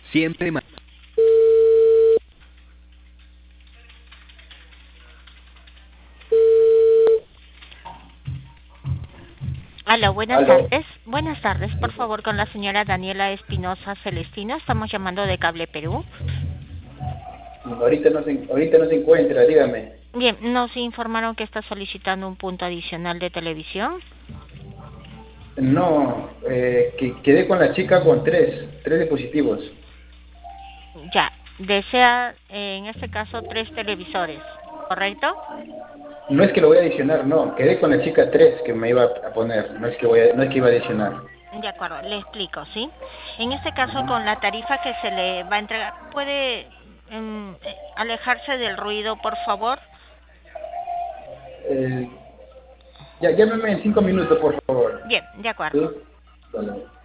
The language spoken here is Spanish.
Siempre Aló, buenas Aló. tardes. Buenas tardes, por favor, con la señora Daniela Espinosa Celestino. Estamos llamando de Cable Perú. Ahorita no se encuentra, dígame. Bien, nos informaron que está solicitando un punto adicional de televisión. No, que quedé con la chica con tres dispositivos. Ya, desea en este caso 3 televisores, ¿correcto? No es que lo voy a adicionar, no. Quedé con la chica tres que me iba a poner. No es que iba a adicionar. De acuerdo, le explico, ¿sí? En este caso, con la tarifa que se le va a entregar, ¿puede alejarse del ruido, por favor? Eh, ya, llámeme en 5 minutos, por favor. Bien, de ¿Sí? acuerdo. Vale.